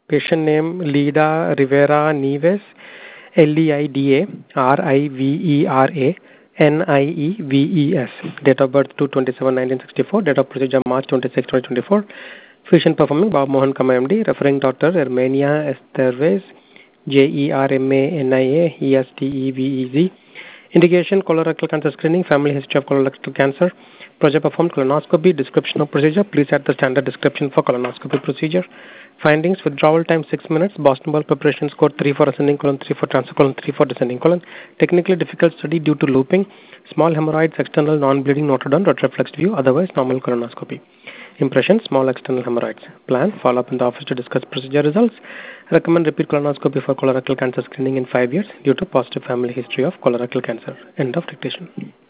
Patient name Lida Rivera Nieves, LEIDA RIVERA NIEVES. Date of birth 2/27/1964. Date of procedure March 26, 2024. Physician performing Bob Mohan Kama MD. Referring doctor Hermania Estervez, JERMANIA ESTEVEZ. Indication colorectal cancer screening, family history of colorectal cancer. Procedure performed colonoscopy. Description of procedure. Please add the standard description for colonoscopy procedure. Findings: withdrawal time 6 minutes. Boston ball preparation score 3 for ascending colon, 3 for transfer colon, 3 for descending colon. Technically difficult study due to looping. Small hemorrhoids, external non-bleeding, noted on, retroflexed view, otherwise normal colonoscopy. Impression: small external hemorrhoids. Plan: follow up in the office to discuss procedure results. Recommend repeat colonoscopy for colorectal cancer screening in 5 years due to positive family history of colorectal cancer. End of dictation.